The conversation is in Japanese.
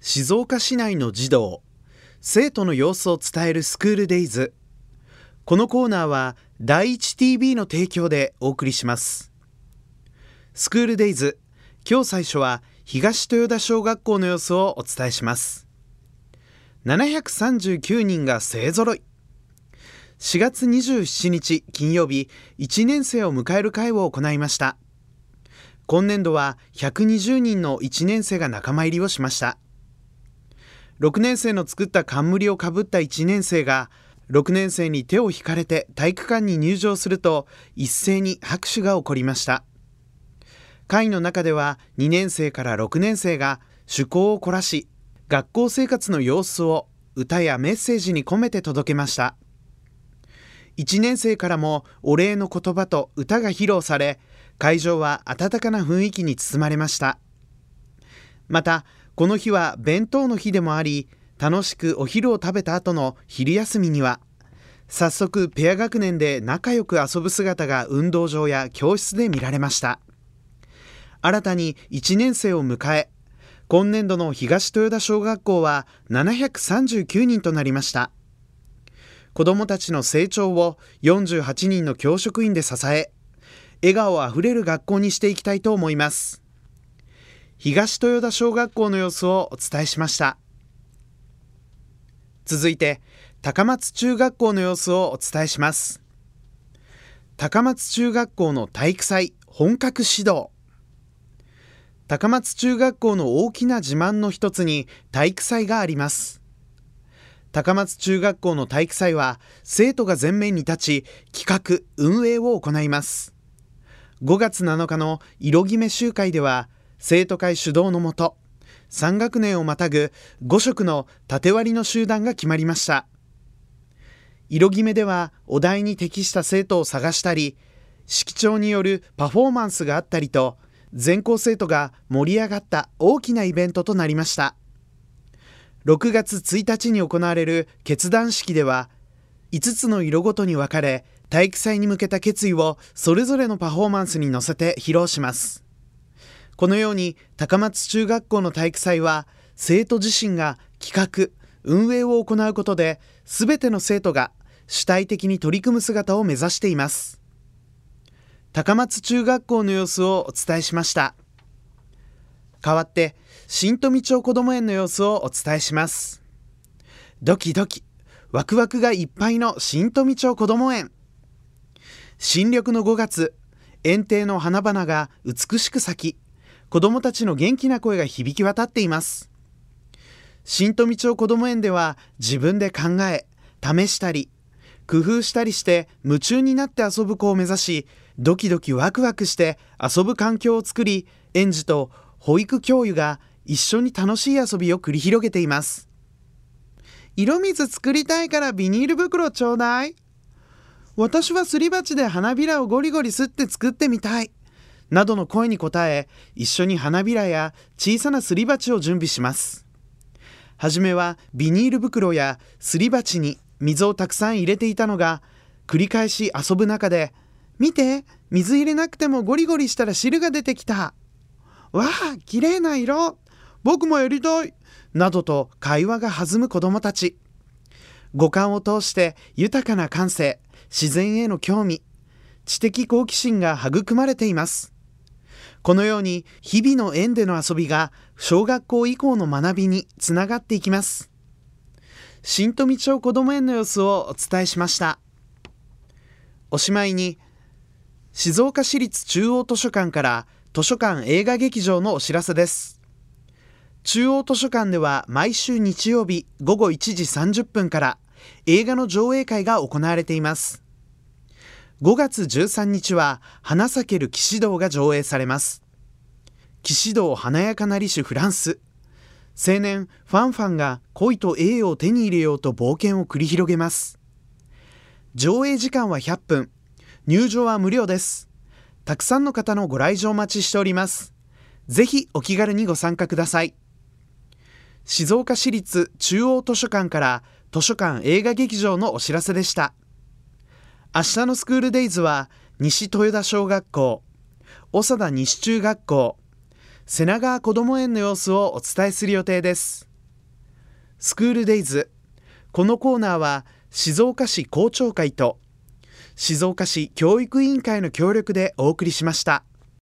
静岡市内の児童、生徒の様子を伝えるスクールデイズ。このコーナーは第一 TV の提供でお送りします。スクールデイズ、今日最初は東豊田小学校の様子をお伝えします。739人が勢ぞろい。4月27日金曜日、1年生を迎える会を行いました。今年度は120人の1年生が仲間入りをしました。6年生の作った冠をかぶった1年生が6年生に手を引かれて体育館に入場すると一斉に拍手が起こりました。会の中では2年生から6年生が趣向を凝らし、学校生活の様子を歌やメッセージに込めて届けました。1年生からもお礼の言葉と歌が披露され、会場は温かな雰囲気に包まれました。また、この日は弁当の日でもあり、楽しくお昼を食べた後の昼休みには、早速ペア学年で仲良く遊ぶ姿が運動場や教室で見られました。新たに1年生を迎え、今年度の東豊田小学校は739人となりました。子どもたちの成長を48人の教職員で支え、笑顔あふれる学校にしていきたいと思います。東豊田小学校の様子をお伝えしました。続いて、高松中学校の様子をお伝えします。高松中学校の体育祭本格始動。高松中学校の大きな自慢の一つに体育祭があります。高松中学校の体育祭は生徒が前面に立ち、企画・運営を行います。5月7日の色決め集会では、生徒会主導のもと、3学年をまたぐ5色の縦割りの集団が決まりました。色決めではお題に適した生徒を探したり、色調によるパフォーマンスがあったりと、全校生徒が盛り上がった大きなイベントとなりました。6月1日に行われる結団式では、5つの色ごとに分かれ、体育祭に向けた決意をそれぞれのパフォーマンスに乗せて披露します。このように高松中学校の体育祭は生徒自身が企画・運営を行うことで、全ての生徒が主体的に取り組む姿を目指しています。高松中学校の様子をお伝えしました。代わって新富町こども園の様子をお伝えします。ドキドキワクワクがいっぱいの新富町こども園。新緑の5月、園庭の花々が美しく咲き、子どもたちの元気な声が響き渡っています。新富町こども園では自分で考え、試したり、工夫したりして夢中になって遊ぶ子を目指し、ドキドキワクワクして遊ぶ環境を作り、園児と保育教諭が一緒に楽しい遊びを繰り広げています。色水作りたいからビニール袋ちょうだい。私はすり鉢で花びらをゴリゴリすって作ってみたい。などの声に応え、一緒に花びらや小さなすり鉢を準備します。はじめはビニール袋やすり鉢に水をたくさん入れていたのが、繰り返し遊ぶ中で、見て、水入れなくてもゴリゴリしたら汁が出てきた。わあ、綺麗な色。僕もやりたい。などと会話が弾む子どもたち。五感を通して豊かな感性、自然への興味、知的好奇心が育まれています。このように日々の園での遊びが小学校以降の学びにつながっていきます。新富町こども園の様子をお伝えしました。おしまいに、静岡市立中央図書館から図書館映画劇場のお知らせです。中央図書館では毎週日曜日午後1時30分から映画の上映会が行われています。5月13日は花咲ける騎士道が上映されます。騎士道華やかなりしフランス。青年ファンファンが恋と栄誉を手に入れようと冒険を繰り広げます。上映時間は100分。入場は無料です。たくさんの方のご来場お待ちしております。ぜひお気軽にご参加ください。静岡市立中央図書館から図書館映画劇場のお知らせでした。明日のスクールデイズは西豊田小学校、長田西中学校、瀬名川こども園の様子をお伝えする予定です。 スクールデイズ。このコーナーは静岡市校長会と静岡市教育委員会の協力でお送りしました。